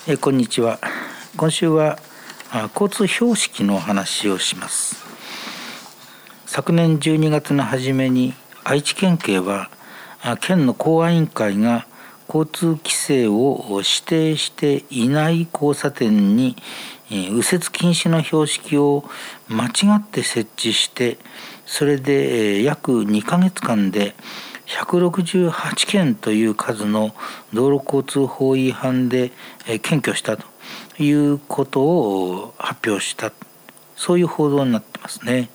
こんにちは。今週は交通標識の話をします。昨年12月の初めに愛知県警は県の公安委員会が交通規制を指定していない交差点に右折禁止の標識を間違って設置して、それで約2ヶ月間で168件という数の道路交通法違反で検挙したということを発表した、そういう報道になってますね。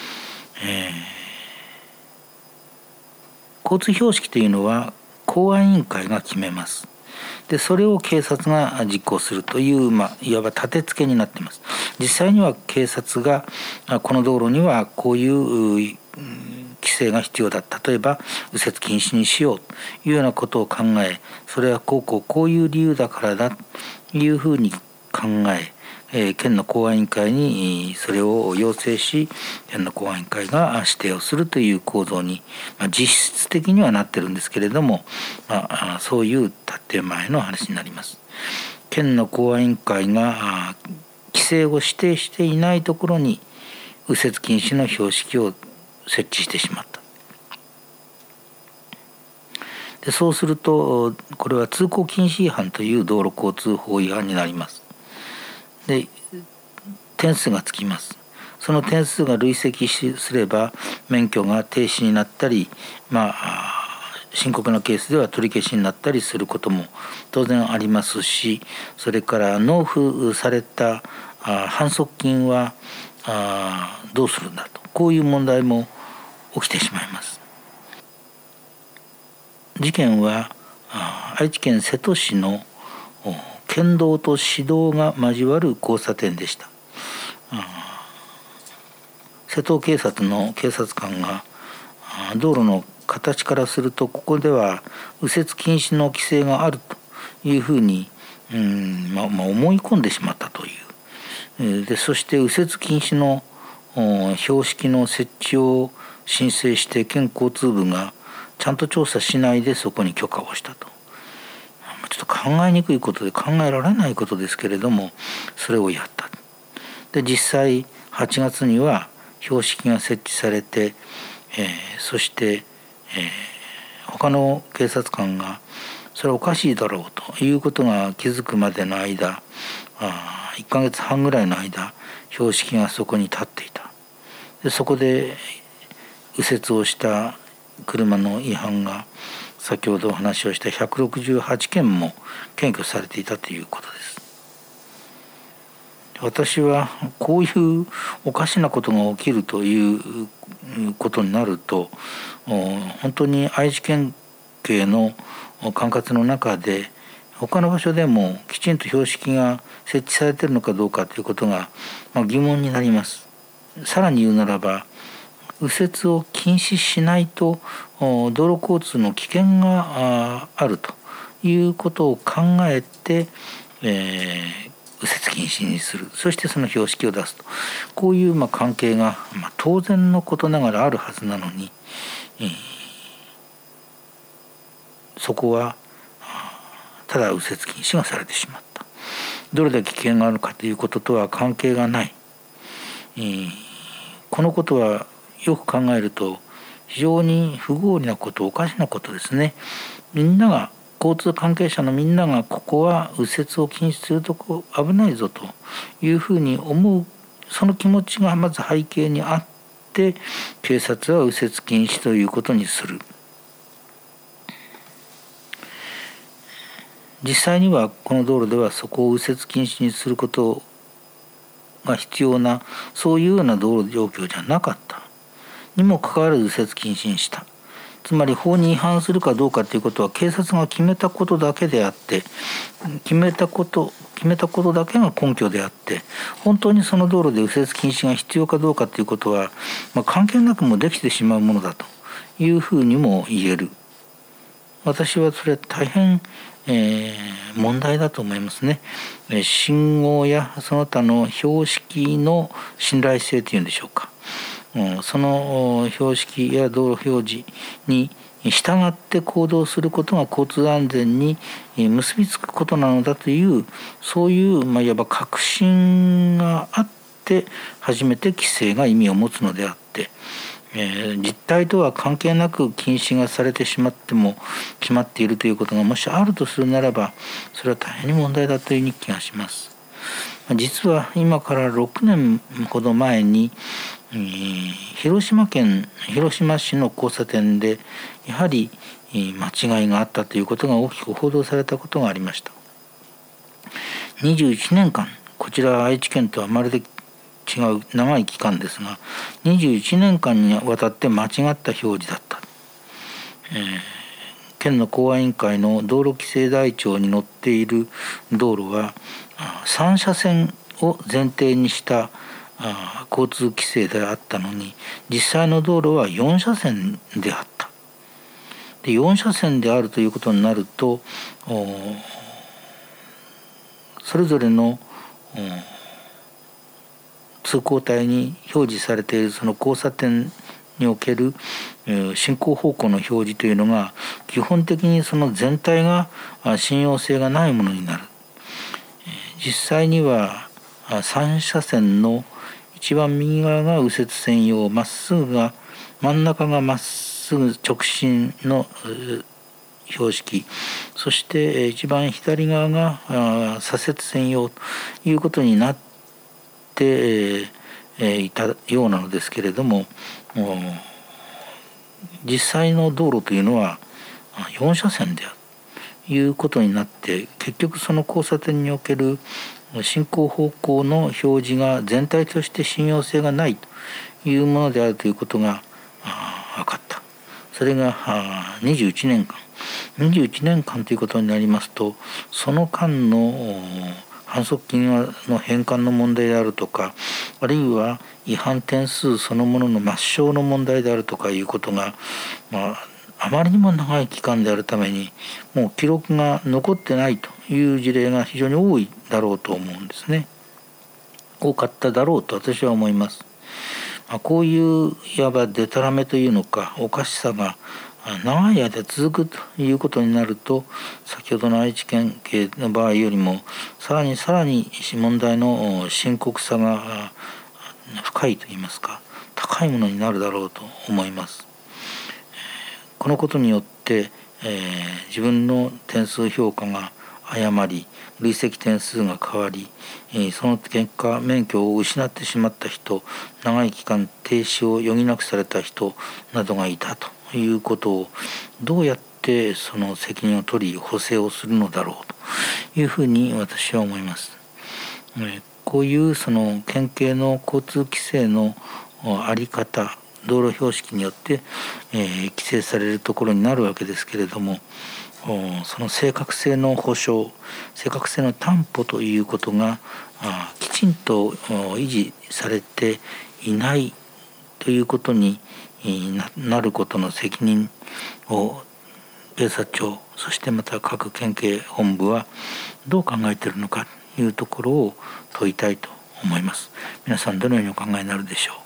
交通標識というのは公安委員会が決めます。でそれを警察が実行するという、いわば立て付けになっています。実際には警察がこの道路にはこういう規制が必要だ、例えば右折禁止にしようというようなことを考え、それはこういう理由だからだというふうに考え、県の公安委員会にそれを要請し、県の公安委員会が指定をするという構造に、実質的にはなってるんですけれども、そういう建前の話になります。県の公安委員会が規制を指定していないところに右折禁止の標識を設置してしまった。でそうするとこれは通行禁止違反という道路交通法違反になります。で点数がつきます。その点数が累積すれば免許が停止になったり、深刻なケースでは取り消しになったりすることも当然ありますし、それから納付された反則金はどうするんだと、こういう問題も起きてしまいます。事件は愛知県瀬戸市の県道と市道が交わる交差点でした。瀬戸警察の警察官が道路の形からするとここでは右折禁止の規制があるというふうに思い込んでしまったという。でそして右折禁止の標識の設置を申請して県交通部がちゃんと調査しないでそこに許可をしたと。ちょっと考えにくいことで考えられないことですけれども、それをやった。で実際8月には標識が設置されて、そして、他の警察官がそれはおかしいだろうということが気づくまでの間、1ヶ月半ぐらいの間標識がそこに立っていた。でそこで右折をした車の違反が先ほどお話をした168件も検挙されていたということです。私はこういうおかしなことが起きるということになると、本当に愛知県警の管轄の中で他の場所でもきちんと標識が設置されているのかどうかということが疑問になります。さらに言うならば、右折を禁止しないと道路交通の危険があるということを考えて、右折禁止にする、そしてその標識を出すと、こういう関係が当然のことながらあるはずなのに、そこはただ右折禁止がされてしまった。どれだけ危険があるかということとは関係がない。このことはよく考えると非常に不合理なこと、おかしなことですね。みんなが、交通関係者のみんながここは右折を禁止するとこ危ないぞというふうに思う、その気持ちがまず背景にあって、警察は右折禁止ということにする。実際にはこの道路ではそこを右折禁止にすることが必要な、そういうような道路状況じゃなかったにもかかわらず右折禁止にした。つまり法に違反するかどうかということは警察が決めたことだけであって、決めたことだけが根拠であって、本当にその道路で右折禁止が必要かどうかということは、関係なくもできてしまうものだというふうにも言える。私はそれ大変問題だと思いますね。信号やその他の標識の信頼性というんでしょうか。その標識や道路表示に従って行動することが交通安全に結びつくことなのだというそういう、いわば確信があって初めて規制が意味を持つのであって、実態とは関係なく禁止がされてしまっても決まっているということがもしあるとするならば、それは大変に問題だという気がします。実は今から6年ほど前に、広島県広島市の交差点でやはり間違いがあったということが大きく報道されたことがありました。21年間、こちら愛知県とはまるで違う長い期間ですが、21年間にわたって間違った表示だった。県の公安委員会の道路規制台帳に載っている道路は3車線を前提にした交通規制であったのに、実際の道路は4車線であった。で4車線であるということになると、それぞれの通行帯に表示されているその交差点における進行方向の表示というのが基本的にその全体が信用性がないものになる。実際には3車線の一番右側が右折専用、まっすぐが真ん中がまっすぐ直進の標識、そして一番左側が左折専用ということになっていたようなのですけれども、実際の道路というのは4車線であるということになって、結局その交差点における進行方向の表示が全体として信用性がないというものであるということが分かった。それが21年間ということになりますと、その間の反則金の返還の問題であるとか、あるいは違反点数そのものの抹消の問題であるとかいうことが、あまりにも長い期間であるためにもう記録が残ってないという事例が非常に多いだろうと思うんですね。多かっただろうと私は思います。こういういわばデタラメというのかおかしさが長い間続くということになると、先ほどの愛知県警の場合よりもさらに問題の深刻さが深いといいますか高いものになるだろうと思います。このことによって、自分の点数評価が誤り累積点数が変わり、その結果免許を失ってしまった人、長い期間停止を余儀なくされた人などがいたということをどうやってその責任を取り補正をするのだろうというふうに私は思います。こういうその県警の交通規制の在り方、道路標識によって、規制されるところになるわけですけれども、その正確性の保証、正確性の担保ということがきちんと維持されていないということになることの責任を警察庁、そしてまた各県警本部はどう考えているのかというところを問いたいと思います。皆さんどのようにお考えになるでしょう。